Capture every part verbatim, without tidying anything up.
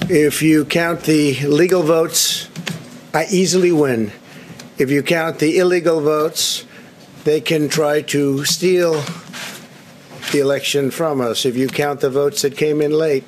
If you count the legal votes, I easily win. If you count the illegal votes, they can try to steal the election from us. If you count the votes that came in late.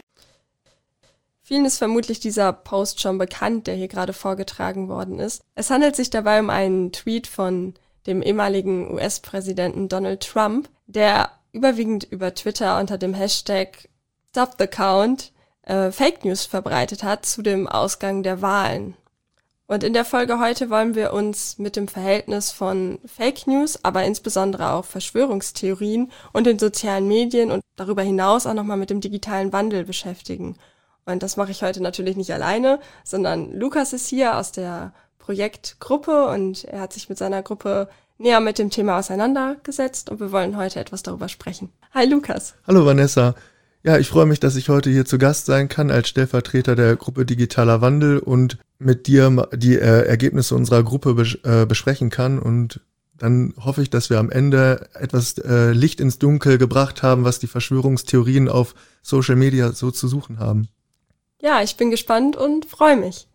Vielen ist vermutlich dieser Post schon bekannt, der hier gerade vorgetragen worden ist. Es handelt sich dabei um einen Tweet von dem ehemaligen U S-Präsidenten Donald Trump, der überwiegend über Twitter unter dem Hashtag Stop the Count äh, Fake News verbreitet hat zu dem Ausgang der Wahlen. Und in der Folge heute wollen wir uns mit dem Verhältnis von Fake News, aber insbesondere auch Verschwörungstheorien und den sozialen Medien und darüber hinaus auch nochmal mit dem digitalen Wandel beschäftigen. Und das mache ich heute natürlich nicht alleine, sondern Lukas ist hier aus der Projektgruppe und er hat sich mit seiner Gruppe näher mit dem Thema auseinandergesetzt und wir wollen heute etwas darüber sprechen. Hi Lukas. Hallo Vanessa. Ja, ich freue mich, dass ich heute hier zu Gast sein kann als Stellvertreter der Gruppe Digitaler Wandel und mit dir die äh, Ergebnisse unserer Gruppe bes- äh, besprechen kann. Und dann hoffe ich, dass wir am Ende etwas äh, Licht ins Dunkel gebracht haben, was die Verschwörungstheorien auf Social Media so zu suchen haben. Ja, ich bin gespannt und freue mich.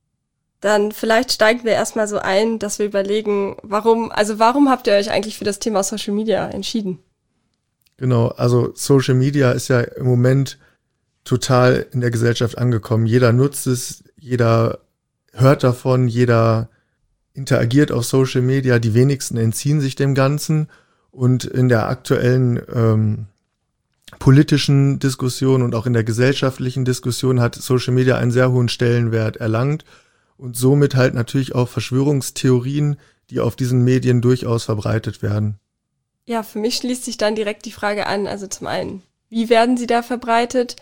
Dann vielleicht steigen wir erstmal so ein, dass wir überlegen, warum, also warum habt ihr euch eigentlich für das Thema Social Media entschieden? Genau, also Social Media ist ja im Moment total in der Gesellschaft angekommen. Jeder nutzt es, jeder hört davon, jeder interagiert auf Social Media, die wenigsten entziehen sich dem Ganzen. Und in der aktuellen ähm, politischen Diskussion und auch in der gesellschaftlichen Diskussion hat Social Media einen sehr hohen Stellenwert erlangt und somit halt natürlich auch Verschwörungstheorien, die auf diesen Medien durchaus verbreitet werden. Ja, für mich schließt sich dann direkt die Frage an, also zum einen, wie werden sie da verbreitet?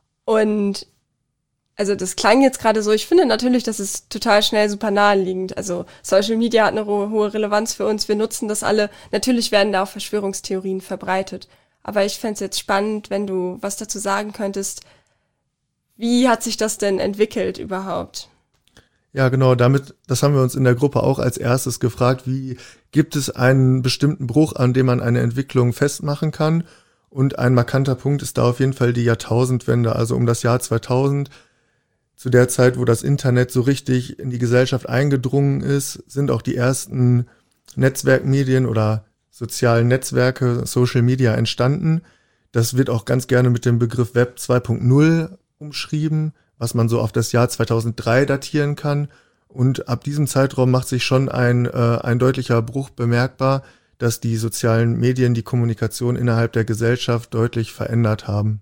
Und also das klang jetzt gerade so, ich finde natürlich, das ist total schnell super naheliegend. Also Social Media hat eine hohe Relevanz für uns, wir nutzen das alle. Natürlich werden da auch Verschwörungstheorien verbreitet. Aber ich fände es jetzt spannend, wenn du was dazu sagen könntest. Wie hat sich das denn entwickelt überhaupt? Ja, genau, damit, das haben wir uns in der Gruppe auch als erstes gefragt, wie gibt es einen bestimmten Bruch, an dem man eine Entwicklung festmachen kann? Und ein markanter Punkt ist da auf jeden Fall die Jahrtausendwende, also um das Jahr zweitausend. Zu der Zeit, wo das Internet so richtig in die Gesellschaft eingedrungen ist, sind auch die ersten Netzwerkmedien oder sozialen Netzwerke, Social Media entstanden. Das wird auch ganz gerne mit dem Begriff Web zwei Punkt null umschrieben, was man so auf das Jahr zweitausenddrei datieren kann. Und ab diesem Zeitraum macht sich schon ein, äh, ein deutlicher Bruch bemerkbar, dass die sozialen Medien die Kommunikation innerhalb der Gesellschaft deutlich verändert haben.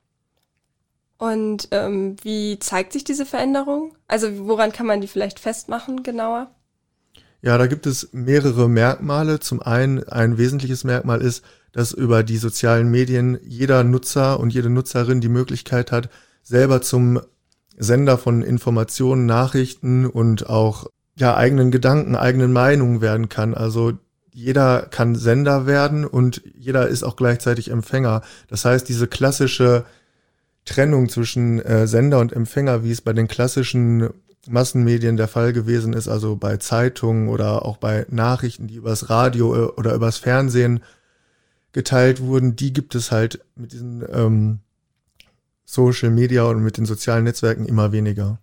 Und ähm, wie zeigt sich diese Veränderung? Also woran kann man die vielleicht festmachen genauer? Ja, da gibt es mehrere Merkmale. Zum einen, ein wesentliches Merkmal ist, dass über die sozialen Medien jeder Nutzer und jede Nutzerin die Möglichkeit hat, selber zum Sender von Informationen, Nachrichten und auch ja eigenen Gedanken, eigenen Meinungen werden kann. Also jeder kann Sender werden und jeder ist auch gleichzeitig Empfänger. Das heißt, diese klassische Trennung zwischen äh, Sender und Empfänger, wie es bei den klassischen Massenmedien der Fall gewesen ist, also bei Zeitungen oder auch bei Nachrichten, die übers Radio oder übers Fernsehen geteilt wurden, die gibt es halt mit diesen ähm, Social Media und mit den sozialen Netzwerken immer weniger.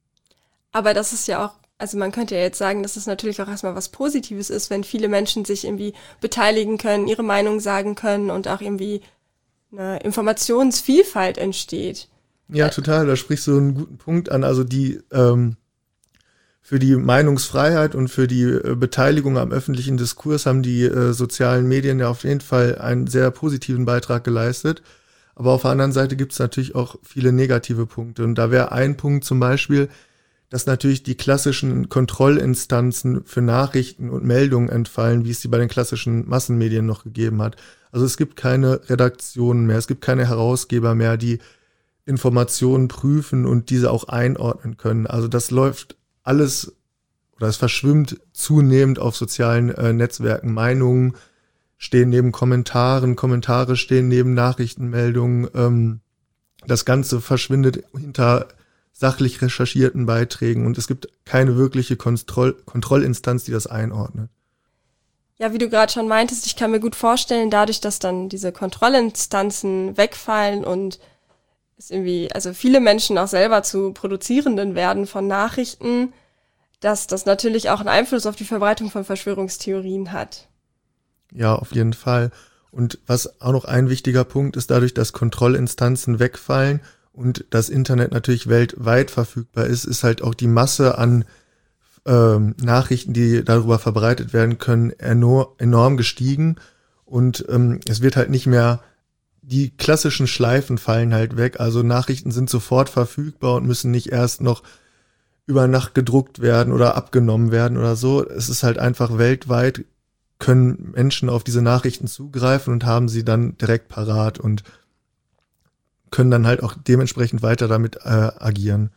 Aber das ist ja auch, also man könnte ja jetzt sagen, dass es natürlich auch erstmal was Positives ist, wenn viele Menschen sich irgendwie beteiligen können, ihre Meinung sagen können und auch irgendwie eine Informationsvielfalt entsteht. Ja, total, da sprichst du einen guten Punkt an. Also die ähm, für die Meinungsfreiheit und für die äh, Beteiligung am öffentlichen Diskurs haben die äh, sozialen Medien ja auf jeden Fall einen sehr positiven Beitrag geleistet. Aber auf der anderen Seite gibt es natürlich auch viele negative Punkte. Und da wäre ein Punkt zum Beispiel, dass natürlich die klassischen Kontrollinstanzen für Nachrichten und Meldungen entfallen, wie es sie bei den klassischen Massenmedien noch gegeben hat. Also es gibt keine Redaktionen mehr, es gibt keine Herausgeber mehr, die Informationen prüfen und diese auch einordnen können. Also das läuft alles oder es verschwimmt zunehmend auf sozialen äh, Netzwerken. Meinungen stehen neben Kommentaren, Kommentare stehen neben Nachrichtenmeldungen. Ähm, das Ganze verschwindet hinter sachlich recherchierten Beiträgen und es gibt keine wirkliche Kontroll- Kontrollinstanz, die das einordnet. Ja, wie du gerade schon meintest, ich kann mir gut vorstellen, dadurch, dass dann diese Kontrollinstanzen wegfallen und es irgendwie, also viele Menschen auch selber zu Produzierenden werden von Nachrichten, dass das natürlich auch einen Einfluss auf die Verbreitung von Verschwörungstheorien hat. Ja, auf jeden Fall. Und was auch noch ein wichtiger Punkt ist, dadurch, dass Kontrollinstanzen wegfallen und das Internet natürlich weltweit verfügbar ist, ist halt auch die Masse an ähm, Nachrichten, die darüber verbreitet werden können, enorm, enorm gestiegen. Und ähm, es wird halt nicht mehr, die klassischen Schleifen fallen halt weg. Also Nachrichten sind sofort verfügbar und müssen nicht erst noch über Nacht gedruckt werden oder abgenommen werden oder so. Es ist halt einfach weltweit, können Menschen auf diese Nachrichten zugreifen und haben sie dann direkt parat und können dann halt auch dementsprechend weiter damit äh, agieren.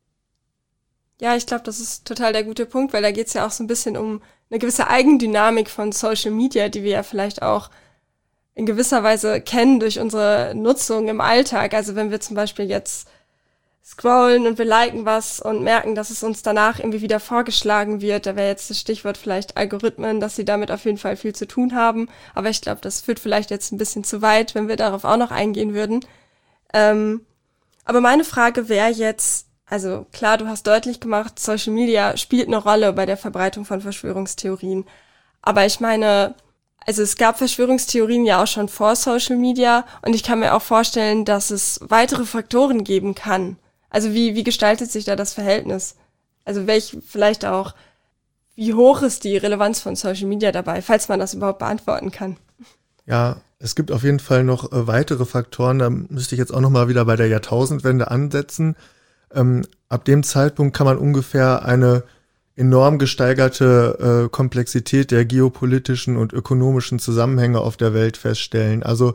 Ja, ich glaube, das ist total der gute Punkt, weil da geht es ja auch so ein bisschen um eine gewisse Eigendynamik von Social Media, die wir ja vielleicht auch in gewisser Weise kennen durch unsere Nutzung im Alltag. Also wenn wir zum Beispiel jetzt scrollen und wir liken was und merken, dass es uns danach irgendwie wieder vorgeschlagen wird, da wäre jetzt das Stichwort vielleicht Algorithmen, dass sie damit auf jeden Fall viel zu tun haben. Aber ich glaube, das führt vielleicht jetzt ein bisschen zu weit, wenn wir darauf auch noch eingehen würden. Ähm, aber meine Frage wäre jetzt, also klar, du hast deutlich gemacht, Social Media spielt eine Rolle bei der Verbreitung von Verschwörungstheorien. Aber ich meine, also es gab Verschwörungstheorien ja auch schon vor Social Media und ich kann mir auch vorstellen, dass es weitere Faktoren geben kann. Also wie, wie gestaltet sich da das Verhältnis? Also welch, vielleicht auch, wie hoch ist die Relevanz von Social Media dabei, falls man das überhaupt beantworten kann? Ja, es gibt auf jeden Fall noch äh, weitere Faktoren, da müsste ich jetzt auch nochmal wieder bei der Jahrtausendwende ansetzen. Ähm, ab dem Zeitpunkt kann man ungefähr eine enorm gesteigerte äh, Komplexität der geopolitischen und ökonomischen Zusammenhänge auf der Welt feststellen. Also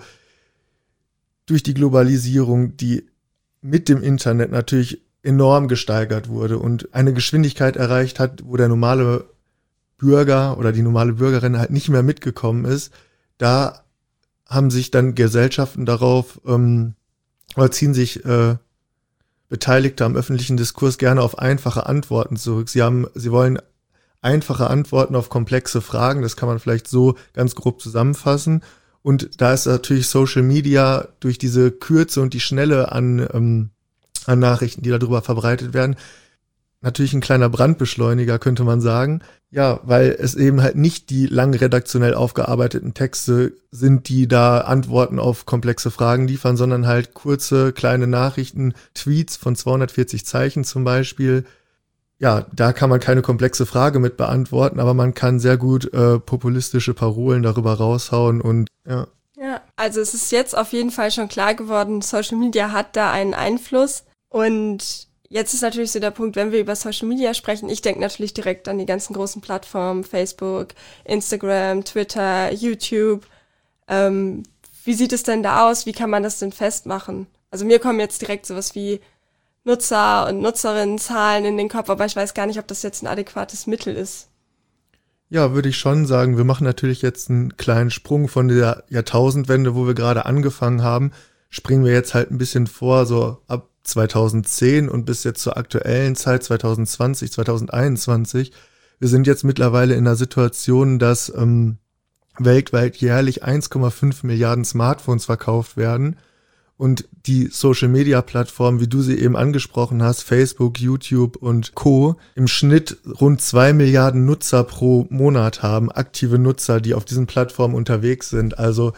durch die Globalisierung, die mit dem Internet natürlich enorm gesteigert wurde und eine Geschwindigkeit erreicht hat, wo der normale Bürger oder die normale Bürgerin halt nicht mehr mitgekommen ist, da haben sich dann Gesellschaften darauf, ähm, oder ziehen sich äh, Beteiligte am öffentlichen Diskurs gerne auf einfache Antworten zurück. Sie haben, sie wollen einfache Antworten auf komplexe Fragen, das kann man vielleicht so ganz grob zusammenfassen. Und da ist natürlich Social Media durch diese Kürze und die Schnelle an, ähm, an Nachrichten, die darüber verbreitet werden, natürlich ein kleiner Brandbeschleuniger, könnte man sagen. Ja, weil es eben halt nicht die lang redaktionell aufgearbeiteten Texte sind, die da Antworten auf komplexe Fragen liefern, sondern halt kurze, kleine Nachrichten, Tweets von zweihundertvierzig Zeichen zum Beispiel. Ja, da kann man keine komplexe Frage mit beantworten, aber man kann sehr gut äh, populistische Parolen darüber raushauen und ja. Ja, also es ist jetzt auf jeden Fall schon klar geworden, Social Media hat da einen Einfluss und jetzt ist natürlich so der Punkt, wenn wir über Social Media sprechen, ich denke natürlich direkt an die ganzen großen Plattformen, Facebook, Instagram, Twitter, YouTube. Ähm, wie sieht es denn da aus? Wie kann man das denn festmachen? Also mir kommen jetzt direkt sowas wie Nutzer- und Nutzerinnenzahlen in den Kopf, aber ich weiß gar nicht, ob das jetzt ein adäquates Mittel ist. Ja, würde ich schon sagen. Wir machen natürlich jetzt einen kleinen Sprung von der Jahrtausendwende, wo wir gerade angefangen haben. Springen wir jetzt halt ein bisschen vor, so ab zweitausendzehn und bis jetzt zur aktuellen Zeit, zwanzig zwanzig, zwanzig einundzwanzig. Wir sind jetzt mittlerweile in einer Situation, dass ähm, weltweit jährlich eins Komma fünf Milliarden Smartphones verkauft werden. Und die Social-Media-Plattformen, wie du sie eben angesprochen hast, Facebook, YouTube und Co., im Schnitt rund zwei Milliarden Nutzer pro Monat haben, aktive Nutzer, die auf diesen Plattformen unterwegs sind. Also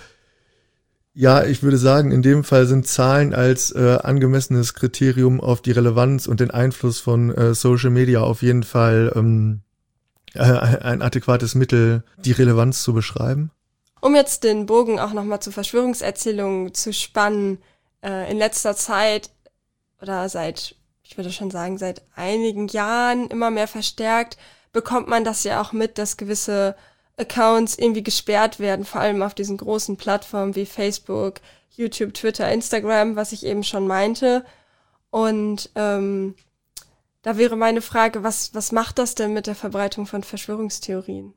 ja, ich würde sagen, in dem Fall sind Zahlen als äh, angemessenes Kriterium auf die Relevanz und den Einfluss von äh, Social Media auf jeden Fall ähm, äh, ein adäquates Mittel, die Relevanz zu beschreiben. Um jetzt den Bogen auch nochmal zu Verschwörungserzählungen zu spannen, äh, in letzter Zeit oder seit, ich würde schon sagen, seit einigen Jahren immer mehr verstärkt, bekommt man das ja auch mit, dass gewisse Accounts irgendwie gesperrt werden, vor allem auf diesen großen Plattformen wie Facebook, YouTube, Twitter, Instagram, was ich eben schon meinte. Und ähm, da wäre meine Frage, was, was macht das denn mit der Verbreitung von Verschwörungstheorien?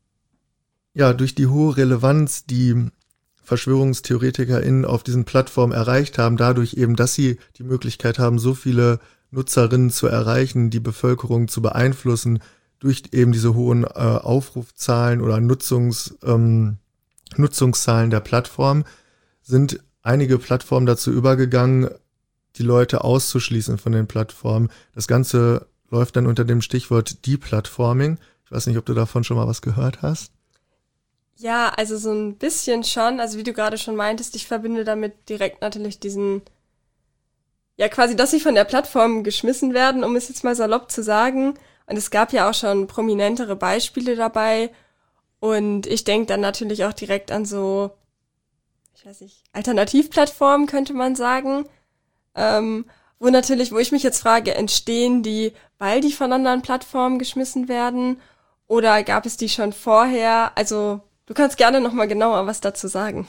Ja, durch die hohe Relevanz, die VerschwörungstheoretikerInnen auf diesen Plattformen erreicht haben, dadurch eben, dass sie die Möglichkeit haben, so viele Nutzerinnen zu erreichen, die Bevölkerung zu beeinflussen, durch eben diese hohen äh, Aufrufzahlen oder Nutzungs, ähm, Nutzungszahlen der Plattform, sind einige Plattformen dazu übergegangen, die Leute auszuschließen von den Plattformen. Das Ganze läuft dann unter dem Stichwort Deplatforming. Ich weiß nicht, ob du davon schon mal was gehört hast. Ja, also so ein bisschen schon. Also wie du gerade schon meintest, ich verbinde damit direkt natürlich diesen, ja quasi, dass sie von der Plattform geschmissen werden, um es jetzt mal salopp zu sagen. Und es gab ja auch schon prominentere Beispiele dabei. Und ich denke dann natürlich auch direkt an so, ich weiß nicht, Alternativplattformen könnte man sagen. Ähm, wo natürlich, wo ich mich jetzt frage, entstehen die, weil die von anderen Plattformen geschmissen werden? Oder gab es die schon vorher? Also du kannst gerne nochmal genauer was dazu sagen.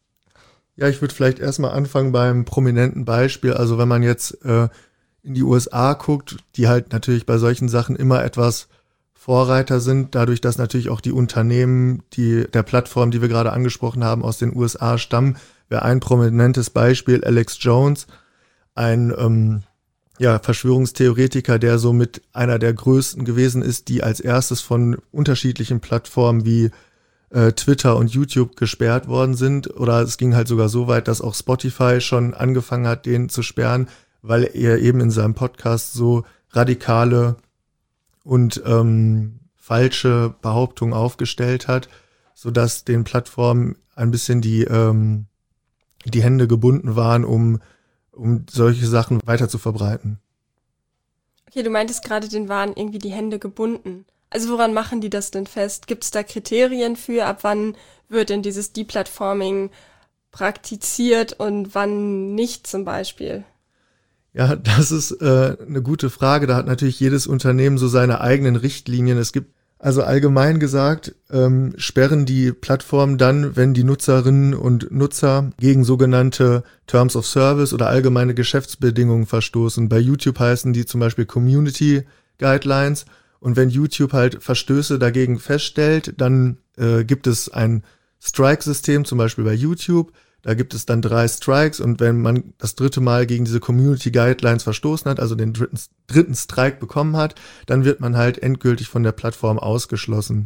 Ja, ich würde vielleicht erstmal anfangen beim prominenten Beispiel. Also wenn man jetzt äh, in die U S A guckt, die halt natürlich bei solchen Sachen immer etwas Vorreiter sind, dadurch, dass natürlich auch die Unternehmen, die der Plattform, die wir gerade angesprochen haben, aus den U S A stammen, wäre ein prominentes Beispiel Alex Jones, ein ähm, ja, Verschwörungstheoretiker, der somit einer der größten gewesen ist, die als erstes von unterschiedlichen Plattformen wie äh, Twitter und YouTube gesperrt worden sind. Oder es ging halt sogar so weit, dass auch Spotify schon angefangen hat, den zu sperren, weil er eben in seinem Podcast so radikale und ähm, falsche Behauptungen aufgestellt hat, sodass den Plattformen ein bisschen die ähm, die Hände gebunden waren, um um solche Sachen weiter zu verbreiten. Okay, du meintest gerade, denen waren irgendwie die Hände gebunden. Also woran machen die das denn fest? Gibt es da Kriterien für, ab wann wird denn dieses Deplatforming praktiziert und wann nicht zum Beispiel? Ja, das ist äh, eine gute Frage. Da hat natürlich jedes Unternehmen so seine eigenen Richtlinien. Es gibt also allgemein gesagt, ähm, sperren die Plattformen dann, wenn die Nutzerinnen und Nutzer gegen sogenannte Terms of Service oder allgemeine Geschäftsbedingungen verstoßen. Bei YouTube heißen die zum Beispiel Community Guidelines. Und wenn YouTube halt Verstöße dagegen feststellt, dann äh, gibt es ein Strike-System, zum Beispiel bei YouTube. Da gibt es dann drei Strikes und wenn man das dritte Mal gegen diese Community Guidelines verstoßen hat, also den dritten, dritten Strike bekommen hat, dann wird man halt endgültig von der Plattform ausgeschlossen.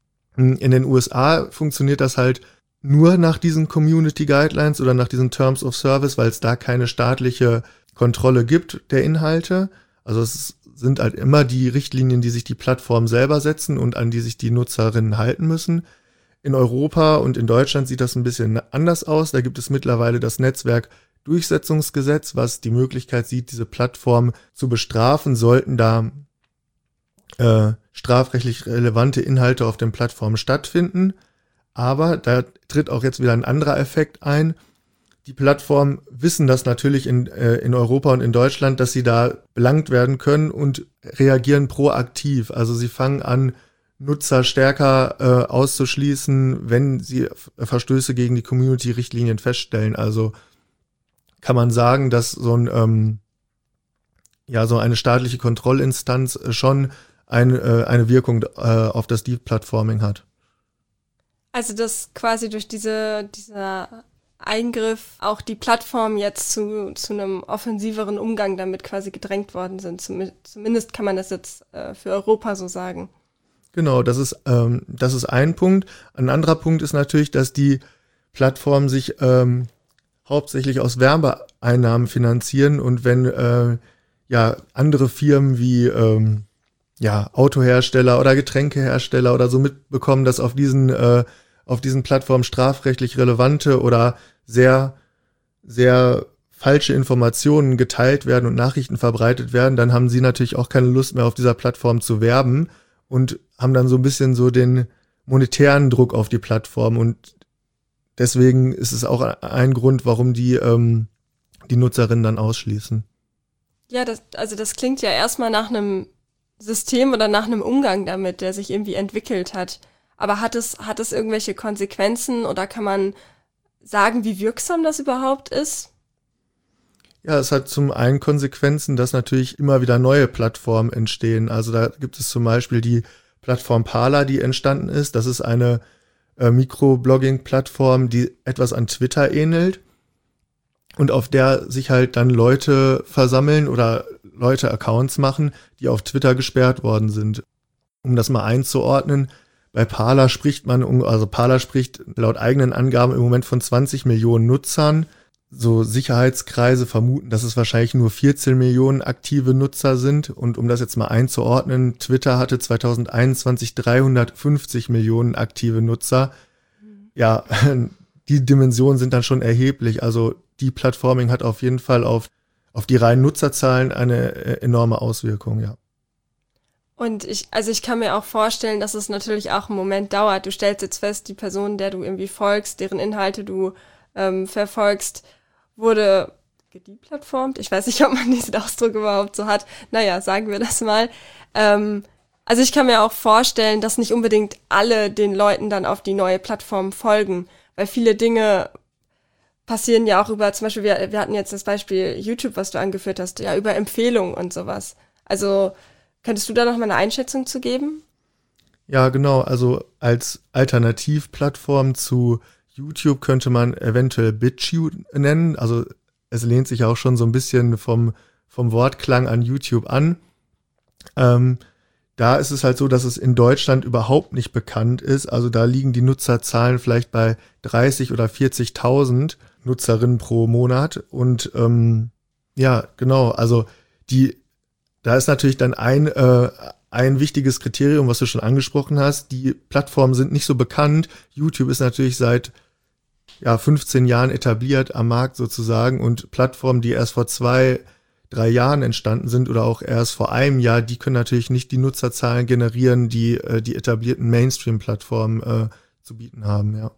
In den U S A funktioniert das halt nur nach diesen Community Guidelines oder nach diesen Terms of Service, weil es da keine staatliche Kontrolle gibt der Inhalte. Also es sind halt immer die Richtlinien, die sich die Plattform selber setzen und an die sich die Nutzerinnen halten müssen. In Europa und in Deutschland sieht das ein bisschen anders aus. Da gibt es mittlerweile das Netzwerkdurchsetzungsgesetz, was die Möglichkeit sieht, diese Plattform zu bestrafen, sollten da äh, strafrechtlich relevante Inhalte auf den Plattformen stattfinden. Aber da tritt auch jetzt wieder ein anderer Effekt ein. Die Plattformen wissen das natürlich in, äh, in Europa und in Deutschland, dass sie da belangt werden können und reagieren proaktiv. Also sie fangen an, Nutzer stärker äh, auszuschließen, wenn sie Verstöße gegen die Community-Richtlinien feststellen. Also kann man sagen, dass so ein ähm, ja so eine staatliche Kontrollinstanz schon ein, äh, eine Wirkung äh, auf das Deplatforming hat. Also dass quasi durch diese dieser Eingriff auch die Plattformen jetzt zu zu einem offensiveren Umgang damit quasi gedrängt worden sind. Zum, zumindest kann man das jetzt äh, für Europa so sagen. Genau, das ist ähm, das ist ein Punkt. Ein anderer Punkt ist natürlich, dass die Plattformen sich ähm, hauptsächlich aus Werbeeinnahmen finanzieren und wenn äh, ja andere Firmen wie ähm, ja Autohersteller oder Getränkehersteller oder so mitbekommen, dass auf diesen äh, auf diesen Plattformen strafrechtlich relevante oder sehr sehr falsche Informationen geteilt werden und Nachrichten verbreitet werden, dann haben sie natürlich auch keine Lust mehr auf dieser Plattform zu werben und haben dann so ein bisschen so den monetären Druck auf die Plattform und deswegen ist es auch ein Grund, warum die ähm, die Nutzerinnen dann ausschließen. Ja, das, also das klingt ja erstmal nach einem System oder nach einem Umgang damit, der sich irgendwie entwickelt hat. Aber hat es, hat es irgendwelche Konsequenzen oder kann man sagen, wie wirksam das überhaupt ist? Ja, es hat zum einen Konsequenzen, dass natürlich immer wieder neue Plattformen entstehen. Also da gibt es zum Beispiel die Plattform Parler, die entstanden ist. Das ist eine äh, Mikroblogging-Plattform, die etwas an Twitter ähnelt und auf der sich halt dann Leute versammeln oder Leute Accounts machen, die auf Twitter gesperrt worden sind. Um das mal einzuordnen, bei Parler spricht man, also Parler spricht laut eigenen Angaben im Moment von zwanzig Millionen Nutzern. so Sicherheitskreise vermuten, dass es wahrscheinlich nur vierzehn Millionen aktive Nutzer sind. Und um das jetzt mal einzuordnen, Twitter hatte zwanzig einundzwanzig dreihundertfünfzig Millionen aktive Nutzer. Mhm. Ja, die Dimensionen sind dann schon erheblich. Also Deplatforming hat auf jeden Fall auf, auf die reinen Nutzerzahlen eine enorme Auswirkung, ja. Und ich, also ich kann mir auch vorstellen, dass es natürlich auch einen Moment dauert. Du stellst jetzt fest, die Person, der du irgendwie folgst, deren Inhalte du ähm, verfolgst, wurde gedeplatformt. Ich weiß nicht, ob man diesen Ausdruck überhaupt so hat. Naja, sagen wir das mal. Ähm, also ich kann mir auch vorstellen, dass nicht unbedingt alle den Leuten dann auf die neue Plattform folgen, weil viele Dinge passieren ja auch über, zum Beispiel, wir, wir hatten jetzt das Beispiel YouTube, was du angeführt hast, ja, über Empfehlungen und sowas. Also könntest du da noch mal eine Einschätzung zu geben? Ja, genau. Also als Alternativplattform zu YouTube könnte man eventuell BitChute nennen. Also es lehnt sich auch schon so ein bisschen vom, vom Wortklang an YouTube an. Ähm, da ist es halt so, dass es in Deutschland überhaupt nicht bekannt ist. Also da liegen die Nutzerzahlen vielleicht bei dreißig oder vierzigtausend Nutzerinnen pro Monat. Und ähm, ja, genau, also die, da ist natürlich dann ein, äh, ein wichtiges Kriterium, was du schon angesprochen hast. Die Plattformen sind nicht so bekannt. YouTube ist natürlich seit ja, fünfzehn Jahren etabliert am Markt sozusagen, und Plattformen, die erst vor zwei, drei Jahren entstanden sind oder auch erst vor einem Jahr, die können natürlich nicht die Nutzerzahlen generieren, die äh, die etablierten Mainstream-Plattformen äh, zu bieten haben, ja.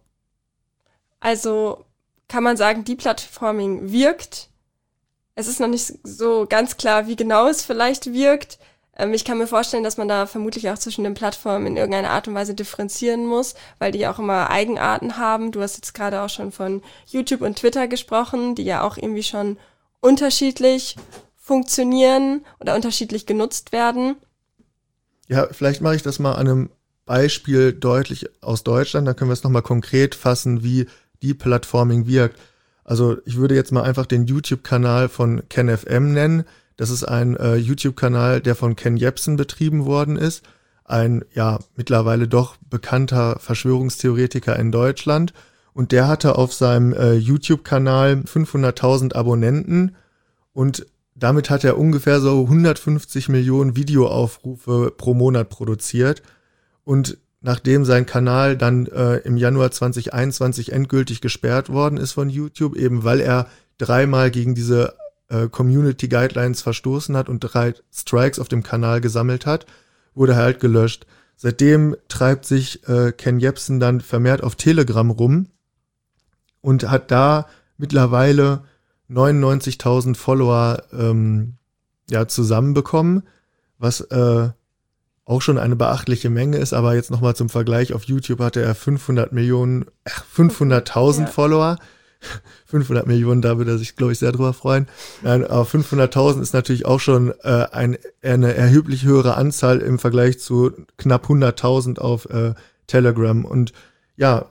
Also kann man sagen, Deplatforming wirkt. Es ist noch nicht so ganz klar, wie genau es vielleicht wirkt. Ähm, ich kann mir vorstellen, dass man da vermutlich auch zwischen den Plattformen in irgendeiner Art und Weise differenzieren muss, weil die auch immer Eigenarten haben. Du hast jetzt gerade auch schon von YouTube und Twitter gesprochen, die ja auch irgendwie schon unterschiedlich funktionieren oder unterschiedlich genutzt werden. Ja, vielleicht mache ich das mal an einem Beispiel deutlich aus Deutschland. Da können wir es nochmal konkret fassen, wie Deplatforming wirkt. Also ich würde jetzt mal einfach den YouTube-Kanal von KenFM nennen. Das ist ein äh, YouTube-Kanal, der von Ken Jebsen betrieben worden ist. Ein, ja, mittlerweile doch bekannter Verschwörungstheoretiker in Deutschland. Und der hatte auf seinem äh, YouTube-Kanal fünfhunderttausend Abonnenten. Und damit hat er ungefähr so hundertfünfzig Millionen Videoaufrufe pro Monat produziert. Und nachdem sein Kanal dann äh, im Januar zwanzig einundzwanzig endgültig gesperrt worden ist von YouTube, eben weil er dreimal gegen diese äh, Community Guidelines verstoßen hat und drei Strikes auf dem Kanal gesammelt hat, wurde er halt gelöscht. Seitdem treibt sich äh, Ken Jebsen dann vermehrt auf Telegram rum und hat da mittlerweile neunundneunzigtausend Follower ähm, ja, zusammenbekommen, was äh, auch schon eine beachtliche Menge ist, aber jetzt nochmal zum Vergleich, auf YouTube hatte er fünfhundert Millionen, äh, fünfhunderttausend ja. Follower. fünfhundert Millionen, da würde er sich, glaube ich, sehr drüber freuen. Nein, aber fünfhunderttausend ist natürlich auch schon äh, ein, eine erheblich höhere Anzahl im Vergleich zu knapp hunderttausend auf äh, Telegram. Und ja,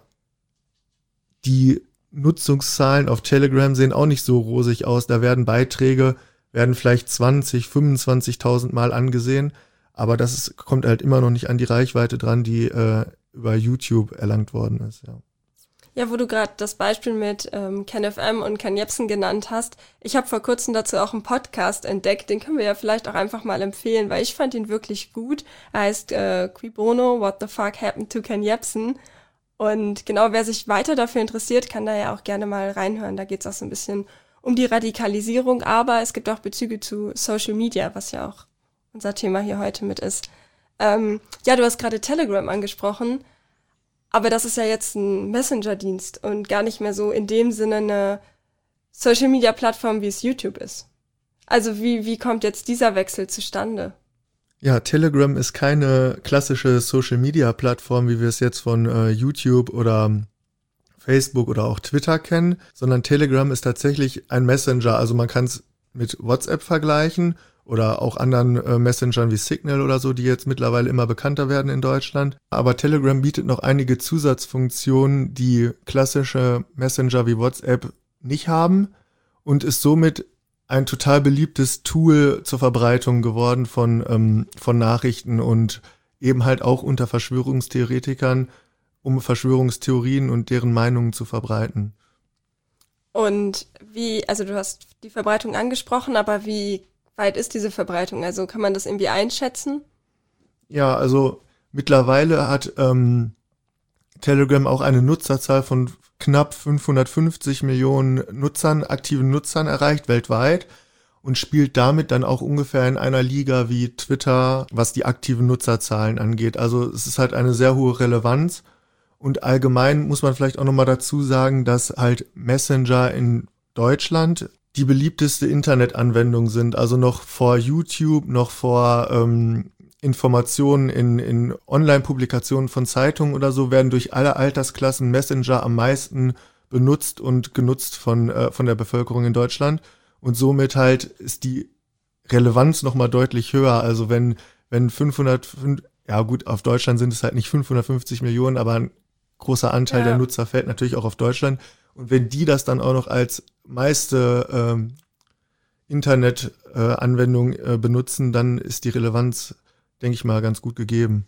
die Nutzungszahlen auf Telegram sehen auch nicht so rosig aus. Da werden Beiträge, werden vielleicht zwanzig, fünfundzwanzigtausend Mal angesehen. Aber das ist, kommt halt immer noch nicht an die Reichweite dran, die äh, über YouTube erlangt worden ist. Ja, ja, wo du gerade das Beispiel mit ähm, KenFM und Ken Jebsen genannt hast. Ich habe vor kurzem dazu auch einen Podcast entdeckt. Den können wir ja vielleicht auch einfach mal empfehlen, weil ich fand ihn wirklich gut. Er heißt äh, Qui Bono, What the Fuck Happened to Ken Jebsen? Und genau, wer sich weiter dafür interessiert, kann da ja auch gerne mal reinhören. Da geht es auch so ein bisschen um die Radikalisierung, aber es gibt auch Bezüge zu Social Media, was ja auch unser Thema hier heute mit ist. Ähm, ja, du hast gerade Telegram angesprochen, aber das ist ja jetzt ein Messenger-Dienst und gar nicht mehr so in dem Sinne eine Social-Media-Plattform, wie es YouTube ist. Also wie, wie kommt jetzt dieser Wechsel zustande? Ja, Telegram ist keine klassische Social-Media-Plattform, wie wir es jetzt von äh, YouTube oder Facebook oder auch Twitter kennen, sondern Telegram ist tatsächlich ein Messenger. Also man kann es mit WhatsApp vergleichen oder auch anderen äh, Messengern wie Signal oder so, die jetzt mittlerweile immer bekannter werden in Deutschland. Aber Telegram bietet noch einige Zusatzfunktionen, die klassische Messenger wie WhatsApp nicht haben und ist somit ein total beliebtes Tool zur Verbreitung geworden von, ähm, von Nachrichten und eben halt auch unter Verschwörungstheoretikern, um Verschwörungstheorien und deren Meinungen zu verbreiten. Und wie, also du hast die Verbreitung angesprochen, aber wie weit ist diese Verbreitung? Also kann man das irgendwie einschätzen? Ja, also mittlerweile hat ähm, Telegram auch eine Nutzerzahl von knapp fünfhundertfünfzig Millionen Nutzern, aktiven Nutzern erreicht weltweit und spielt damit dann auch ungefähr in einer Liga wie Twitter, was die aktiven Nutzerzahlen angeht. Also es ist halt eine sehr hohe Relevanz und allgemein muss man vielleicht auch nochmal dazu sagen, dass halt Messenger in Deutschland die beliebteste Internetanwendung sind, also noch vor YouTube, noch vor ähm, Informationen in, in Online-Publikationen von Zeitungen oder so, werden durch alle Altersklassen Messenger am meisten benutzt und genutzt von, äh, von der Bevölkerung in Deutschland. Und somit halt ist die Relevanz nochmal deutlich höher. Also wenn, wenn fünfhundert, ja gut, auf Deutschland sind es halt nicht fünfhundertfünfzig Millionen, aber ein großer Anteil ja. der Nutzer fällt natürlich auch auf Deutschland. Und wenn die das dann auch noch als meiste ähm, Internet-Anwendung äh, äh, benutzen, dann ist die Relevanz, denke ich mal, ganz gut gegeben.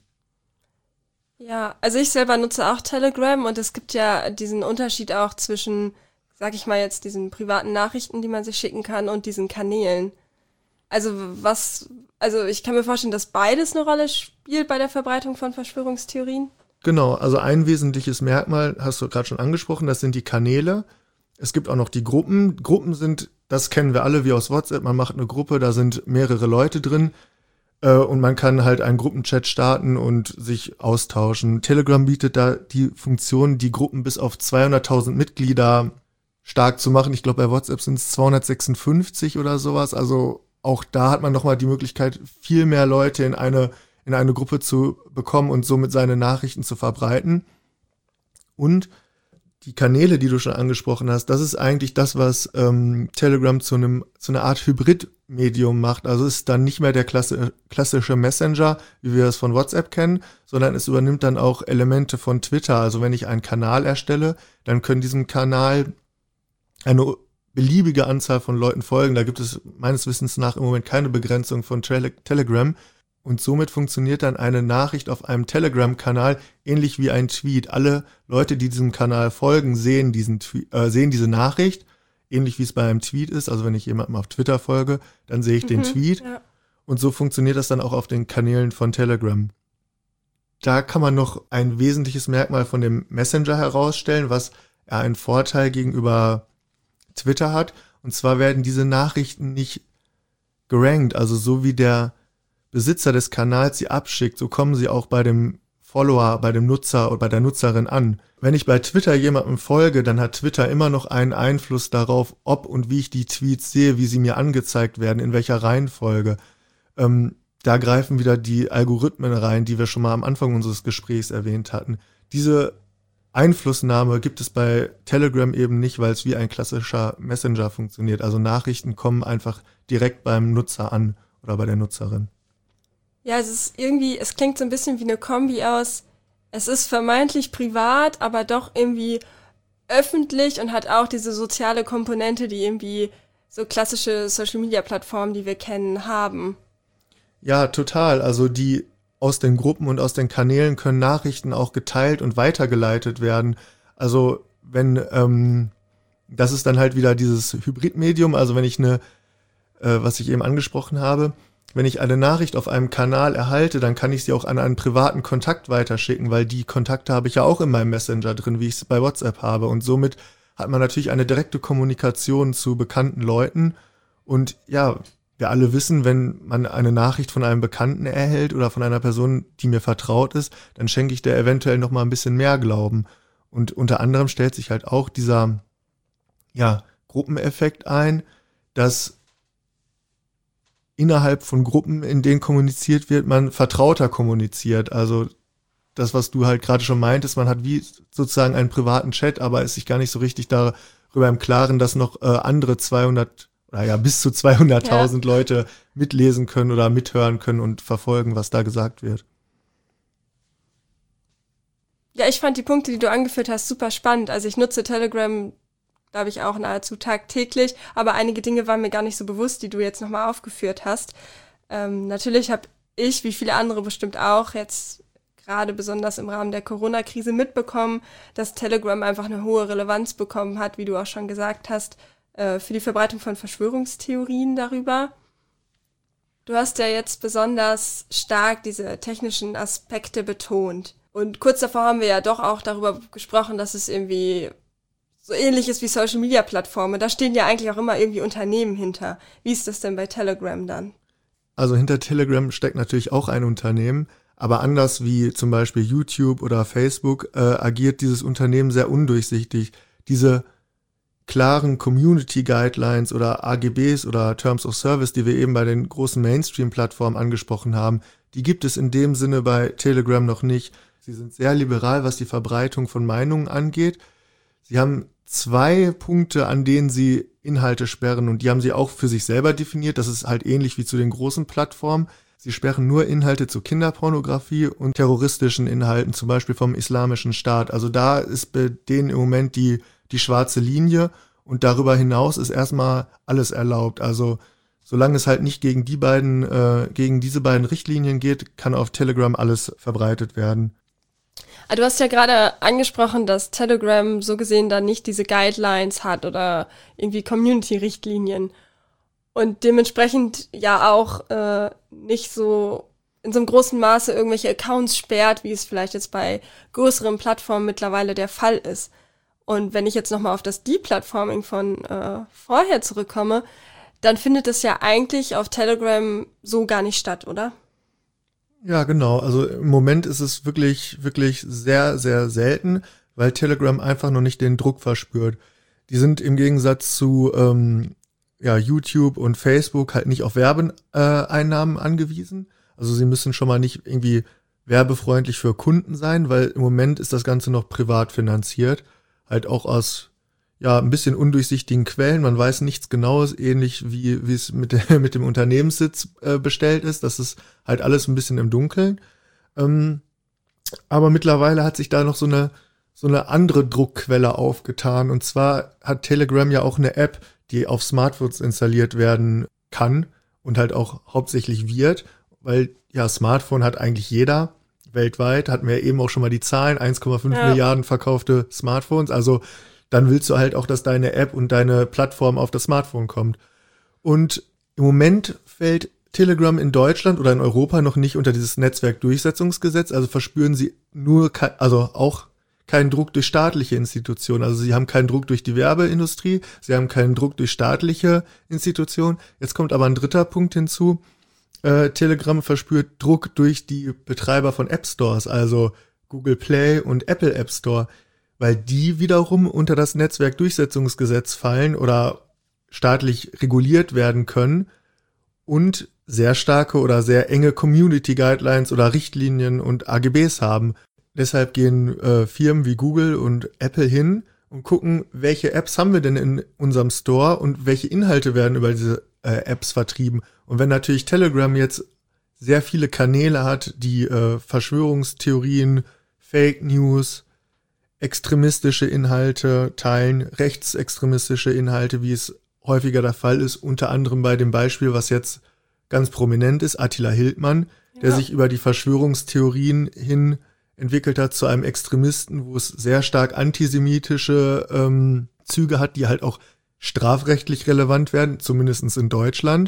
Ja, also ich selber nutze auch Telegram und es gibt ja diesen Unterschied auch zwischen, sag ich mal jetzt, diesen privaten Nachrichten, die man sich schicken kann und diesen Kanälen. Also was, also ich kann mir vorstellen, dass beides eine Rolle spielt bei der Verbreitung von Verschwörungstheorien. Genau, also ein wesentliches Merkmal hast du gerade schon angesprochen, das sind die Kanäle. Es gibt auch noch die Gruppen. Gruppen sind, das kennen wir alle wie aus WhatsApp, man macht eine Gruppe, da sind mehrere Leute drin. Und man kann halt einen Gruppenchat starten und sich austauschen. Telegram bietet da die Funktion, die Gruppen bis auf zweihunderttausend Mitglieder stark zu machen. Ich glaube, bei WhatsApp sind es zweihundertsechsundfünfzig oder sowas. Also auch da hat man nochmal die Möglichkeit, viel mehr Leute in eine, in eine Gruppe zu bekommen und somit seine Nachrichten zu verbreiten. Und die Kanäle, die du schon angesprochen hast, das ist eigentlich das, was ähm, Telegram zu einem zu einer Art Hybrid-Medium macht. Also es ist dann nicht mehr der klasse, klassische Messenger, wie wir es von WhatsApp kennen, sondern es übernimmt dann auch Elemente von Twitter. Also wenn ich einen Kanal erstelle, dann können diesem Kanal eine beliebige Anzahl von Leuten folgen. Da gibt es meines Wissens nach im Moment keine Begrenzung von Tele- Telegram. Und somit funktioniert dann eine Nachricht auf einem Telegram-Kanal ähnlich wie ein Tweet. Alle Leute, die diesem Kanal folgen, sehen diesen Twe- äh, sehen diese Nachricht, ähnlich wie es bei einem Tweet ist. Also wenn ich jemandem auf Twitter folge, dann sehe ich mhm, den Tweet. Ja. Und so funktioniert das dann auch auf den Kanälen von Telegram. Da kann man noch ein wesentliches Merkmal von dem Messenger herausstellen, was er einen Vorteil gegenüber Twitter hat. Und zwar werden diese Nachrichten nicht gerankt, also so wie der Besitzer des Kanals sie abschickt, so kommen sie auch bei dem Follower, bei dem Nutzer oder bei der Nutzerin an. Wenn ich bei Twitter jemandem folge, dann hat Twitter immer noch einen Einfluss darauf, ob und wie ich die Tweets sehe, wie sie mir angezeigt werden, in welcher Reihenfolge. Ähm, da greifen wieder die Algorithmen rein, die wir schon mal am Anfang unseres Gesprächs erwähnt hatten. Diese Einflussnahme gibt es bei Telegram eben nicht, weil es wie ein klassischer Messenger funktioniert. Also Nachrichten kommen einfach direkt beim Nutzer an oder bei der Nutzerin. Ja, es ist irgendwie, es klingt so ein bisschen wie eine Kombi aus, es ist vermeintlich privat, aber doch irgendwie öffentlich und hat auch diese soziale Komponente, die irgendwie so klassische Social-Media-Plattformen, die wir kennen, haben. Ja, total. Also die aus den Gruppen und aus den Kanälen können Nachrichten auch geteilt und weitergeleitet werden. Also wenn, ähm, das ist dann halt wieder dieses Hybridmedium, also wenn ich eine, äh, was ich eben angesprochen habe, wenn ich eine Nachricht auf einem Kanal erhalte, dann kann ich sie auch an einen privaten Kontakt weiterschicken, weil die Kontakte habe ich ja auch in meinem Messenger drin, wie ich es bei WhatsApp habe. Und somit hat man natürlich eine direkte Kommunikation zu bekannten Leuten. Und ja, wir alle wissen, wenn man eine Nachricht von einem Bekannten erhält oder von einer Person, die mir vertraut ist, dann schenke ich der eventuell noch mal ein bisschen mehr Glauben. Und unter anderem stellt sich halt auch dieser, ja, Gruppeneffekt ein, dass innerhalb von Gruppen, in denen kommuniziert wird, man vertrauter kommuniziert. Also das, was du halt gerade schon meintest, man hat wie sozusagen einen privaten Chat, aber ist sich gar nicht so richtig darüber im Klaren, dass noch äh, andere zweihundert oder ja bis zu zweihunderttausend ja. Leute mitlesen können oder mithören können und verfolgen, was da gesagt wird. Ja, ich fand die Punkte, die du angeführt hast, super spannend. Also ich nutze Telegram, glaube ich, auch nahezu tagtäglich, aber einige Dinge waren mir gar nicht so bewusst, die du jetzt nochmal aufgeführt hast. Ähm, natürlich habe ich, wie viele andere bestimmt auch, jetzt gerade besonders im Rahmen der Corona-Krise mitbekommen, dass Telegram einfach eine hohe Relevanz bekommen hat, wie du auch schon gesagt hast, äh, für die Verbreitung von Verschwörungstheorien darüber. Du hast ja jetzt besonders stark diese technischen Aspekte betont. Und kurz davor haben wir ja doch auch darüber gesprochen, dass es irgendwie so ähnlich ist wie Social-Media-Plattformen. Da stehen ja eigentlich auch immer irgendwie Unternehmen hinter. Wie ist das denn bei Telegram dann? Also hinter Telegram steckt natürlich auch ein Unternehmen, aber anders wie zum Beispiel YouTube oder Facebook äh, agiert dieses Unternehmen sehr undurchsichtig. Diese klaren Community-Guidelines oder A G Bs oder Terms of Service, die wir eben bei den großen Mainstream-Plattformen angesprochen haben, die gibt es in dem Sinne bei Telegram noch nicht. Sie sind sehr liberal, was die Verbreitung von Meinungen angeht. Sie haben zwei Punkte, an denen sie Inhalte sperren, und die haben sie auch für sich selber definiert. Das ist halt ähnlich wie zu den großen Plattformen. Sie sperren nur Inhalte zu Kinderpornografie und terroristischen Inhalten, zum Beispiel vom Islamischen Staat. Also da ist bei denen im Moment die, die schwarze Linie, und darüber hinaus ist erstmal alles erlaubt. Also solange es halt nicht gegen die beiden, äh, gegen diese beiden Richtlinien geht, kann auf Telegram alles verbreitet werden. Du hast ja gerade angesprochen, dass Telegram so gesehen dann nicht diese Guidelines hat oder irgendwie Community-Richtlinien und dementsprechend ja auch äh, nicht so in so einem großen Maße irgendwelche Accounts sperrt, wie es vielleicht jetzt bei größeren Plattformen mittlerweile der Fall ist. Und wenn ich jetzt nochmal auf das Deplatforming von äh, vorher zurückkomme, dann findet es ja eigentlich auf Telegram so gar nicht statt, oder? Ja, genau. Also im Moment ist es wirklich, wirklich sehr, sehr selten, weil Telegram einfach noch nicht den Druck verspürt. Die sind im Gegensatz zu ähm, ja, YouTube und Facebook halt nicht auf Werbeeinnahmen äh, angewiesen. Also sie müssen schon mal nicht irgendwie werbefreundlich für Kunden sein, weil im Moment ist das Ganze noch privat finanziert. Halt auch aus ja ein bisschen undurchsichtigen Quellen. Man weiß nichts Genaues, ähnlich wie wie es mit, der, mit dem Unternehmenssitz äh, bestellt ist. Das ist halt alles ein bisschen im Dunkeln. Ähm, aber mittlerweile hat sich da noch so eine so eine andere Druckquelle aufgetan. Und zwar hat Telegram ja auch eine App, die auf Smartphones installiert werden kann und halt auch hauptsächlich wird, weil ja Smartphone hat eigentlich jeder weltweit. Hatten wir eben auch schon mal die Zahlen, eins Komma fünf ja. Milliarden verkaufte Smartphones. Also dann willst du halt auch, dass deine App und deine Plattform auf das Smartphone kommt. Und im Moment fällt Telegram in Deutschland oder in Europa noch nicht unter dieses Netzwerkdurchsetzungsgesetz, also verspüren sie nur, ke- also auch keinen Druck durch staatliche Institutionen. Also sie haben keinen Druck durch die Werbeindustrie, sie haben keinen Druck durch staatliche Institutionen. Jetzt kommt aber ein dritter Punkt hinzu. Äh, Telegram verspürt Druck durch die Betreiber von App Stores, also Google Play und Apple App Store, weil die wiederum unter das Netzwerkdurchsetzungsgesetz fallen oder staatlich reguliert werden können und sehr starke oder sehr enge Community-Guidelines oder Richtlinien und A G Bs haben. Deshalb gehen äh, Firmen wie Google und Apple hin und gucken, welche Apps haben wir denn in unserem Store und welche Inhalte werden über diese äh, Apps vertrieben. Und wenn natürlich Telegram jetzt sehr viele Kanäle hat, die äh, Verschwörungstheorien, Fake News, extremistische Inhalte teilen, rechtsextremistische Inhalte, wie es häufiger der Fall ist, unter anderem bei dem Beispiel, was jetzt ganz prominent ist, Attila Hildmann, ja. der sich über die Verschwörungstheorien hin entwickelt hat zu einem Extremisten, wo es sehr stark antisemitische ähm, Züge hat, die halt auch strafrechtlich relevant werden, zumindest in Deutschland.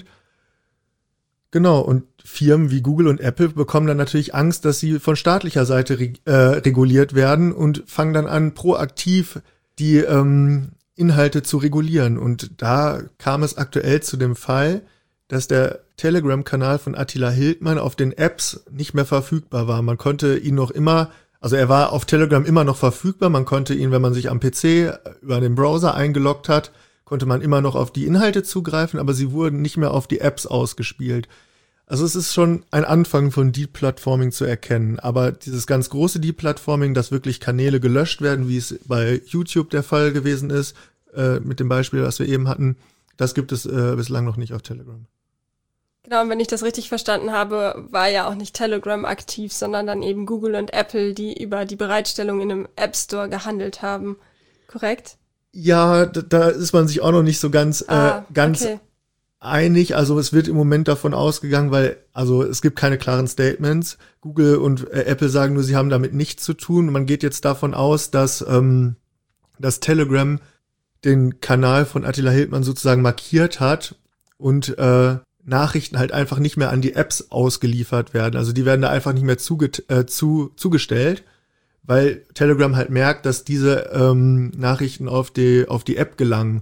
Genau, und Firmen wie Google und Apple bekommen dann natürlich Angst, dass sie von staatlicher Seite reg- äh, reguliert werden und fangen dann an, proaktiv die ähm, Inhalte zu regulieren. Und da kam es aktuell zu dem Fall, dass der Telegram-Kanal von Attila Hildmann auf den Apps nicht mehr verfügbar war. Man konnte ihn noch immer, also er war auf Telegram immer noch verfügbar, man konnte ihn, wenn man sich am P C über den Browser eingeloggt hat, konnte man immer noch auf die Inhalte zugreifen, aber sie wurden nicht mehr auf die Apps ausgespielt. Also es ist schon ein Anfang von Deplatforming zu erkennen, aber dieses ganz große Deplatforming, dass wirklich Kanäle gelöscht werden, wie es bei YouTube der Fall gewesen ist, äh, mit dem Beispiel, was wir eben hatten, das gibt es äh, bislang noch nicht auf Telegram. Genau, und wenn ich das richtig verstanden habe, war ja auch nicht Telegram aktiv, sondern dann eben Google und Apple, die über die Bereitstellung in einem App Store gehandelt haben. Korrekt? Ja, da, da ist man sich auch noch nicht so ganz, ah, äh, ganz okay. einig, also es wird im Moment davon ausgegangen, weil, also es gibt keine klaren Statements. Google und äh, Apple sagen nur, sie haben damit nichts zu tun. Man geht jetzt davon aus, dass, ähm, dass Telegram den Kanal von Attila Hildmann sozusagen markiert hat und äh, Nachrichten halt einfach nicht mehr an die Apps ausgeliefert werden. Also die werden da einfach nicht mehr zuge äh, zu, zugestellt, weil Telegram halt merkt, dass diese ähm, Nachrichten auf die, auf die App gelangen.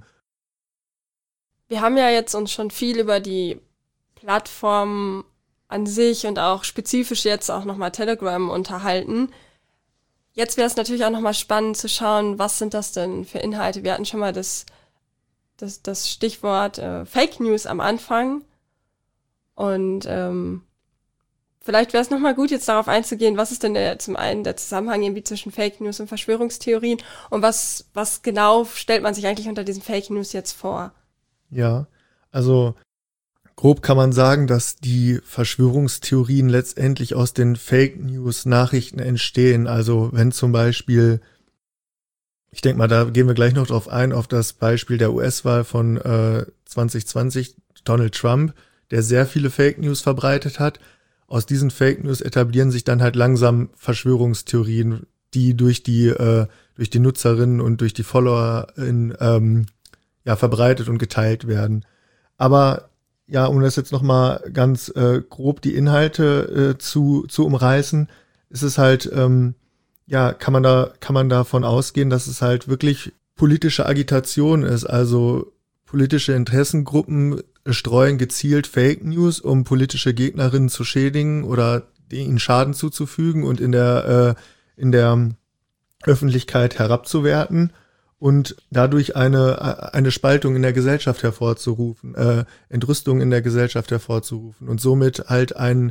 Wir haben ja jetzt uns schon viel über die Plattform an sich und auch spezifisch jetzt auch nochmal Telegram unterhalten. Jetzt wäre es natürlich auch nochmal spannend zu schauen, was sind das denn für Inhalte? Wir hatten schon mal das, das, das Stichwort äh, Fake News am Anfang. Und ähm, vielleicht wäre es nochmal gut, jetzt darauf einzugehen, was ist denn der, zum einen der Zusammenhang irgendwie zwischen Fake News und Verschwörungstheorien und was, was genau stellt man sich eigentlich unter diesen Fake News jetzt vor? Ja, also grob kann man sagen, dass die Verschwörungstheorien letztendlich aus den Fake News Nachrichten entstehen. Also wenn zum Beispiel, ich denke mal, da gehen wir gleich noch drauf ein, auf das Beispiel der U S-Wahl von äh, zwanzig zwanzig, Donald Trump, der sehr viele Fake News verbreitet hat. Aus diesen Fake News etablieren sich dann halt langsam Verschwörungstheorien, die durch die äh, durch die Nutzerinnen und durch die Follower in ähm, ja, verbreitet und geteilt werden. Aber ja, um das jetzt nochmal ganz äh, grob die Inhalte äh, zu, zu umreißen, ist es halt, ähm, ja, kann man da, kann man davon ausgehen, dass es halt wirklich politische Agitation ist. Also politische Interessengruppen streuen gezielt Fake News, um politische Gegnerinnen zu schädigen oder ihnen Schaden zuzufügen und in der, äh, in der Öffentlichkeit herabzuwerten. Und dadurch eine eine Spaltung in der Gesellschaft hervorzurufen, äh, Entrüstung in der Gesellschaft hervorzurufen und somit halt ein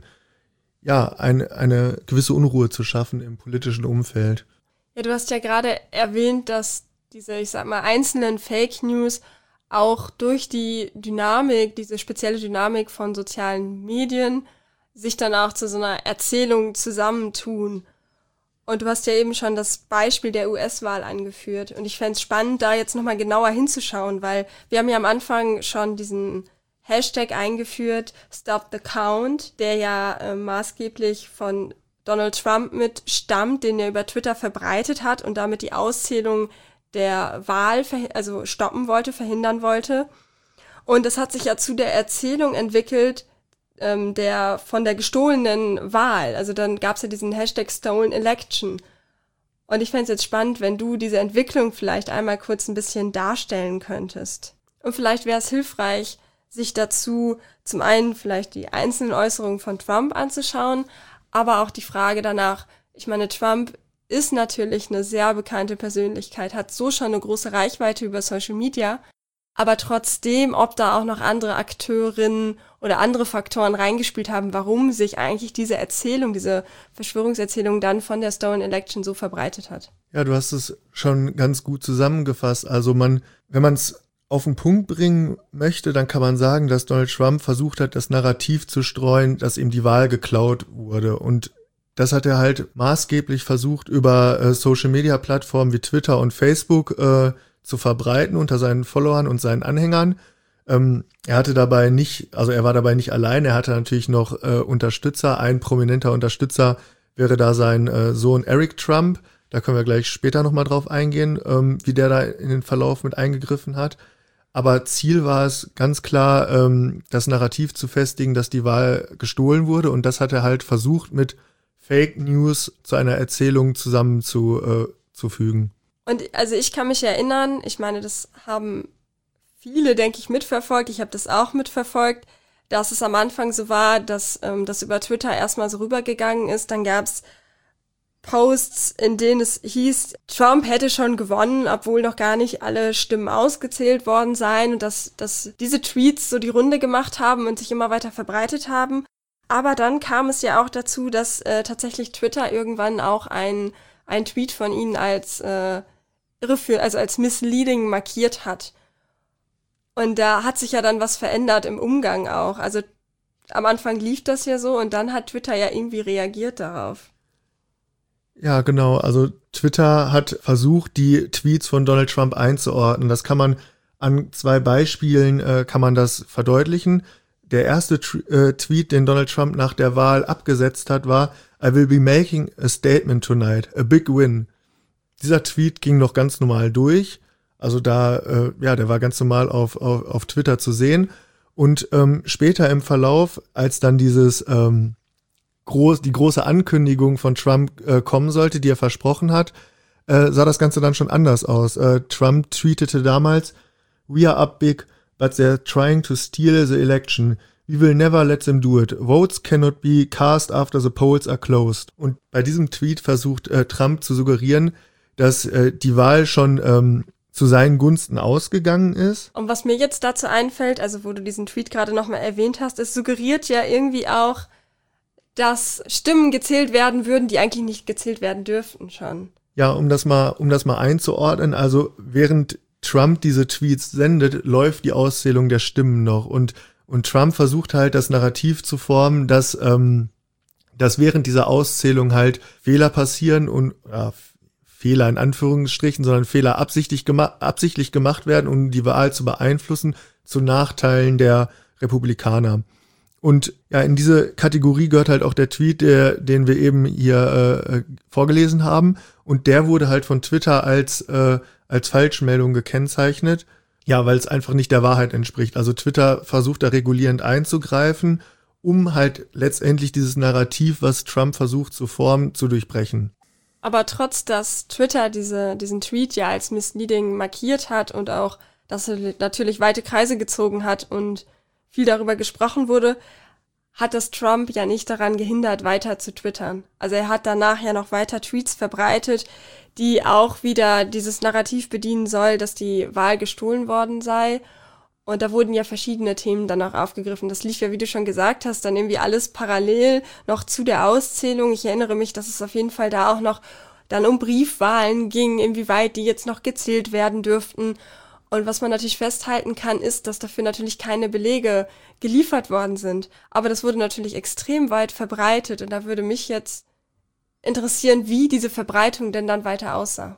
ja ein, eine gewisse Unruhe zu schaffen im politischen Umfeld. Ja, du hast ja gerade erwähnt, dass diese, ich sag mal, einzelnen Fake News auch durch die Dynamik, diese spezielle Dynamik von sozialen Medien, sich dann auch zu so einer Erzählung zusammentun. Und du hast ja eben schon das Beispiel der U S-Wahl angeführt. Und ich fände es spannend, da jetzt nochmal genauer hinzuschauen, weil wir haben ja am Anfang schon diesen Hashtag eingeführt, Stop the Count, der ja äh, maßgeblich von Donald Trump mit stammt, den er über Twitter verbreitet hat und damit die Auszählung der Wahl verh- also stoppen wollte, verhindern wollte. Und es hat sich ja zu der Erzählung entwickelt, ähm, der von der gestohlenen Wahl. Also dann gab es ja diesen Hashtag Stolen Election. Und ich fände es jetzt spannend, wenn du diese Entwicklung vielleicht einmal kurz ein bisschen darstellen könntest. Und vielleicht wäre es hilfreich, sich dazu zum einen vielleicht die einzelnen Äußerungen von Trump anzuschauen, aber auch die Frage danach, ich meine, Trump ist natürlich eine sehr bekannte Persönlichkeit, hat so schon eine große Reichweite über Social Media, aber trotzdem, ob da auch noch andere Akteurinnen oder andere Faktoren reingespielt haben, warum sich eigentlich diese Erzählung, diese Verschwörungserzählung dann von der Stolen Election so verbreitet hat. Ja, du hast es schon ganz gut zusammengefasst. Also man, wenn man es auf den Punkt bringen möchte, dann kann man sagen, dass Donald Trump versucht hat, das Narrativ zu streuen, dass ihm die Wahl geklaut wurde. Und das hat er halt maßgeblich versucht, über äh, Social-Media-Plattformen wie Twitter und Facebook äh, zu verbreiten unter seinen Followern und seinen Anhängern. Ähm, er hatte dabei nicht, also er war dabei nicht allein, er hatte natürlich noch äh, Unterstützer. Ein prominenter Unterstützer wäre da sein äh, Sohn Eric Trump. Da können wir gleich später nochmal drauf eingehen, ähm, wie der da in den Verlauf mit eingegriffen hat. Aber Ziel war es ganz klar, ähm, das Narrativ zu festigen, dass die Wahl gestohlen wurde. Und das hat er halt versucht, mit Fake News zu einer Erzählung zusammenzufügen. Äh, Und also ich kann mich erinnern, ich meine, das haben viele, denke ich, mitverfolgt. Ich habe das auch mitverfolgt, dass es am Anfang so war, dass ähm, das über Twitter erstmal so rübergegangen ist. Dann gab es Posts, in denen es hieß, Trump hätte schon gewonnen, obwohl noch gar nicht alle Stimmen ausgezählt worden seien und dass, dass diese Tweets so die Runde gemacht haben und sich immer weiter verbreitet haben. Aber dann kam es ja auch dazu, dass äh, tatsächlich Twitter irgendwann auch ein, ein Tweet von ihnen als äh, irreführend, also als misleading markiert hat. Und da hat sich ja dann was verändert im Umgang auch. Also am Anfang lief das ja so und dann hat Twitter ja irgendwie reagiert darauf. Ja, genau. Also Twitter hat versucht, die Tweets von Donald Trump einzuordnen. Das kann man an zwei Beispielen äh, kann man das verdeutlichen. Der erste Tr- äh, Tweet, den Donald Trump nach der Wahl abgesetzt hat, war I will be making a statement tonight, a big win. Dieser Tweet ging noch ganz normal durch. Also da, äh, ja, der war ganz normal auf, auf, auf Twitter zu sehen. Und ähm, später im Verlauf, als dann dieses ähm, groß, die große Ankündigung von Trump äh, kommen sollte, die er versprochen hat, äh, sah das Ganze dann schon anders aus. Äh, Trump tweetete damals, we are up big, but they're trying to steal the election. We will never let them do it. Votes cannot be cast after the polls are closed. Und bei diesem Tweet versucht äh, Trump zu suggerieren, dass äh, die Wahl schon ähm, zu seinen Gunsten ausgegangen ist. Und was mir jetzt dazu einfällt, also wo du diesen Tweet gerade nochmal erwähnt hast, es suggeriert ja irgendwie auch, dass Stimmen gezählt werden würden, die eigentlich nicht gezählt werden dürften schon. Ja, um das mal, um das mal einzuordnen, also während Trump diese Tweets sendet, läuft die Auszählung der Stimmen noch und und Trump versucht halt das Narrativ zu formen, dass ähm, dass während dieser Auszählung halt Fehler passieren und ja, Fehler in Anführungsstrichen, sondern Fehler absichtlich, gema- absichtlich gemacht werden, um die Wahl zu beeinflussen, zu Nachteilen der Republikaner. Und ja, in diese Kategorie gehört halt auch der Tweet, der, den wir eben hier äh, vorgelesen haben. Und der wurde halt von Twitter als äh, als Falschmeldung gekennzeichnet. Ja, weil es einfach nicht der Wahrheit entspricht. Also Twitter versucht da regulierend einzugreifen, um halt letztendlich dieses Narrativ, was Trump versucht zu formen, zu durchbrechen. Aber trotz, dass Twitter diese, diesen Tweet ja als misleading markiert hat und auch, dass er natürlich weite Kreise gezogen hat und viel darüber gesprochen wurde, hat das Trump ja nicht daran gehindert, weiter zu twittern. Also er hat danach ja noch weiter Tweets verbreitet, die auch wieder dieses Narrativ bedienen soll, dass die Wahl gestohlen worden sei. Und da wurden ja verschiedene Themen dann auch aufgegriffen. Das lief ja, wie du schon gesagt hast, dann irgendwie alles parallel noch zu der Auszählung. Ich erinnere mich, dass es auf jeden Fall da auch noch dann um Briefwahlen ging, inwieweit die jetzt noch gezählt werden dürften. Und was man natürlich festhalten kann, ist, dass dafür natürlich keine Belege geliefert worden sind. Aber das wurde natürlich extrem weit verbreitet. Und da würde mich jetzt interessieren, wie diese Verbreitung denn dann weiter aussah.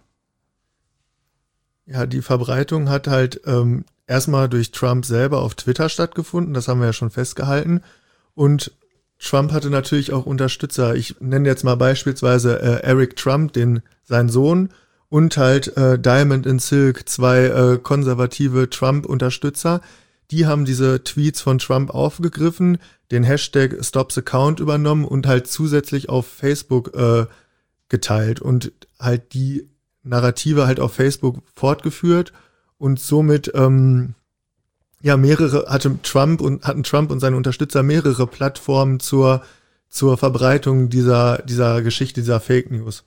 Ja, die Verbreitung hat halt ähm, erstmal durch Trump selber auf Twitter stattgefunden. Das haben wir ja schon festgehalten. Und Trump hatte natürlich auch Unterstützer. Ich nenne jetzt mal beispielsweise äh, Eric Trump, den sein Sohn, und halt äh, Diamond and Silk, zwei äh, konservative Trump-Unterstützer. Die haben diese Tweets von Trump aufgegriffen, den Hashtag Stop the Count übernommen und halt zusätzlich auf Facebook äh, geteilt und halt die Narrative halt auf Facebook fortgeführt und somit ähm, ja mehrere hatte Trump und hatten Trump und seine Unterstützer mehrere Plattformen zur zur Verbreitung dieser dieser Geschichte, dieser Fake News.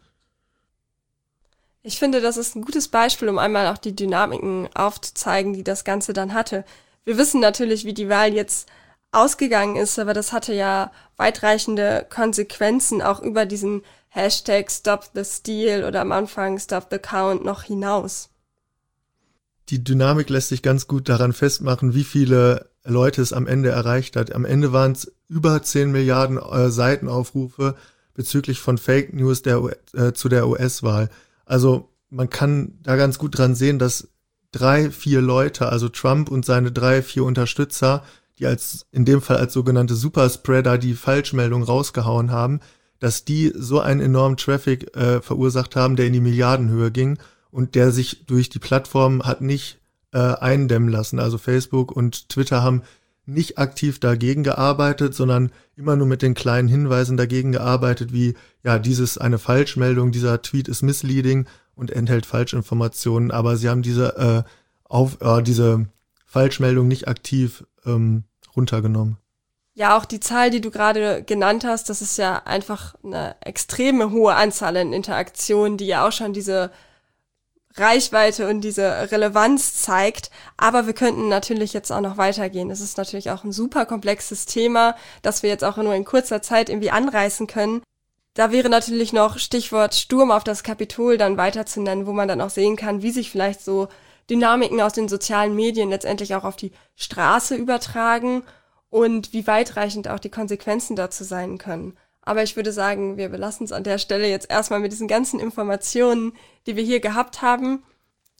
Ich finde, das ist ein gutes Beispiel, um einmal auch die Dynamiken aufzuzeigen, die das Ganze dann hatte. Wir wissen natürlich, wie die Wahl jetzt ausgegangen ist, aber das hatte ja weitreichende Konsequenzen auch über diesen Hashtag Stop the Steal oder am Anfang Stop the Count noch hinaus. Die Dynamik lässt sich ganz gut daran festmachen, wie viele Leute es am Ende erreicht hat. Am Ende waren es über zehn Milliarden äh, Seitenaufrufe bezüglich von Fake News der, äh, zu der U S-Wahl. Also man kann da ganz gut dran sehen, dass drei, vier Leute, also Trump und seine drei, vier Unterstützer, die als in dem Fall als sogenannte Superspreader die Falschmeldung rausgehauen haben, dass die so einen enormen Traffic äh, verursacht haben, der in die Milliardenhöhe ging und der sich durch die Plattform hat nicht äh, eindämmen lassen. Also Facebook und Twitter haben nicht aktiv dagegen gearbeitet, sondern immer nur mit den kleinen Hinweisen dagegen gearbeitet, wie, ja, dies ist eine Falschmeldung, dieser Tweet ist misleading und enthält Falschinformationen, aber sie haben diese, äh, auf, äh, diese Falschmeldung nicht aktiv ähm, runtergenommen. Ja, auch die Zahl, die du gerade genannt hast, das ist ja einfach eine extreme hohe Anzahl an Interaktionen, die ja auch schon diese Reichweite und diese Relevanz zeigt. Aber wir könnten natürlich jetzt auch noch weitergehen. Es ist natürlich auch ein super komplexes Thema, das wir jetzt auch nur in kurzer Zeit irgendwie anreißen können. Da wäre natürlich noch Stichwort Sturm auf das Kapitol dann weiter zu nennen, wo man dann auch sehen kann, wie sich vielleicht so Dynamiken aus den sozialen Medien letztendlich auch auf die Straße übertragen und wie weitreichend auch die Konsequenzen dazu sein können. Aber ich würde sagen, wir belassen es an der Stelle jetzt erstmal mit diesen ganzen Informationen, die wir hier gehabt haben.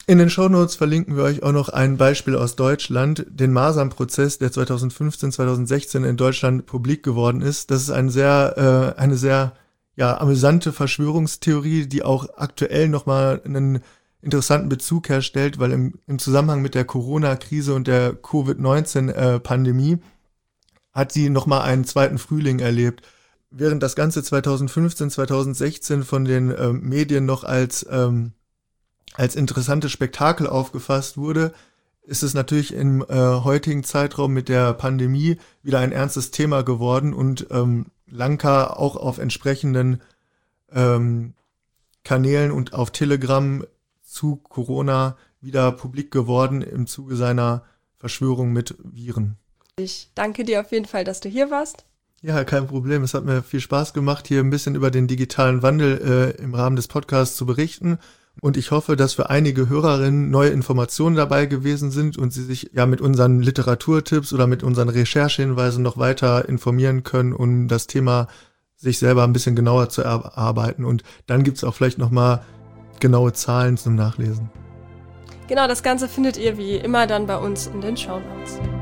In den Shownotes verlinken wir euch auch noch ein Beispiel aus Deutschland, den Masern-Prozess, der zweitausendfünfzehn, zweitausendsechzehn in Deutschland publik geworden ist. Das ist ein sehr, äh, eine sehr ja, amüsante Verschwörungstheorie, die auch aktuell nochmal einen interessanten Bezug herstellt, weil im, im Zusammenhang mit der Corona-Krise und der Covid neunzehn-Pandemie hat sie nochmal einen zweiten Frühling erlebt. Während das Ganze zweitausendfünfzehn, zweitausendsechzehn von den äh, Medien noch als ähm, als interessantes Spektakel aufgefasst wurde, ist es natürlich im äh, heutigen Zeitraum mit der Pandemie wieder ein ernstes Thema geworden und ähm, Lanka auch auf entsprechenden ähm, Kanälen und auf Telegram zu Corona wieder publik geworden im Zuge seiner Verschwörung mit Viren. Ich danke dir auf jeden Fall, dass du hier warst. Ja, kein Problem. Es hat mir viel Spaß gemacht, hier ein bisschen über den digitalen Wandel äh, im Rahmen des Podcasts zu berichten. Und ich hoffe, dass für einige Hörerinnen neue Informationen dabei gewesen sind und sie sich ja mit unseren Literaturtipps oder mit unseren Recherchehinweisen noch weiter informieren können, um das Thema sich selber ein bisschen genauer zu erarbeiten. Und dann gibt's auch vielleicht nochmal genaue Zahlen zum Nachlesen. Genau, das Ganze findet ihr wie immer dann bei uns in den Shownotes.